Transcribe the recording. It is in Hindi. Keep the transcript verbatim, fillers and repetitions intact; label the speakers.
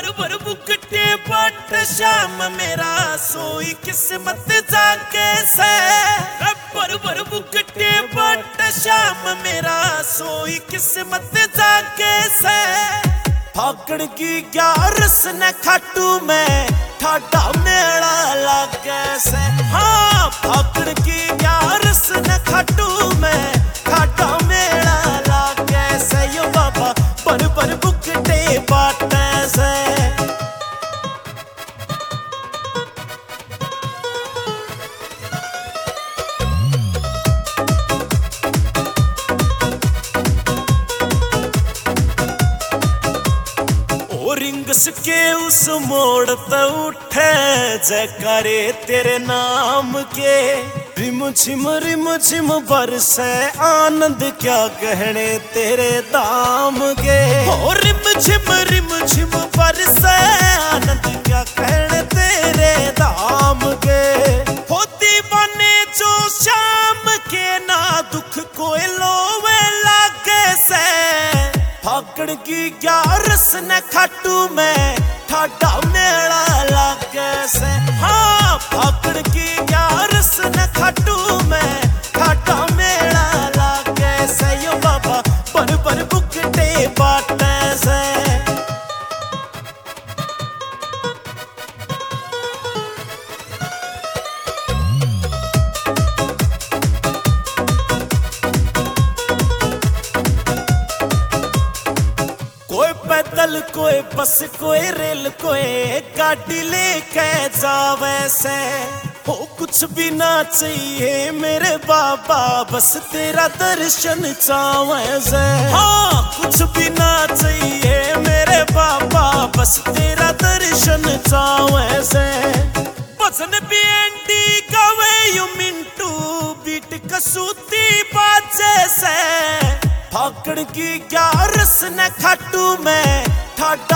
Speaker 1: भर भर बुकटे पट शाम मेरा सोई किस्मत जाके से। भर भर बुकटे पट शाम मेरा सोई किस्मत जाके से। फाकड़ की ग्यारस न खाटू में ठाडा मेला लागे से। हाँ फाकड़ की ग्यारस न खाटू में ठाडा मेला लागे से। यो बाबा पर पर बुकटे बाटे से। रिंग्स के उस मोड़ पे उठे जयकारे तेरे नाम के। रिम झिम रिम झिम बरसे आनंद क्या कहने तेरे दाम के। ओ रिम झिम रिम झिम बरसे आनंद क्या कहने तेरे दाम के। होती बने जो शाम के ना दुख कोई लोवे लागे से। फाकड़ की ग्यारस न खाटू में ठाडा मेला लागे से। हाँ फाकड़ की ग्यारस न खाटू में ठाडा मेला लागे से। यो बाबा पर पर बुकटे बाटे से। कोई पैदल कोई बस कोई रेल कोई गाड़ी लेके जावे से। हो कुछ भी ना चाहिए मेरे बाबा बस तेरा दर्शन चावे से। हाँ कुछ भी ना चाहिए मेरे बाबा बस तेरा दर्शन चावे से। भजन भी एंडी गावे यू मिंटू बीट कसूती बाजे से। फाकड़ की ग्यारस न खाटू में ठाडा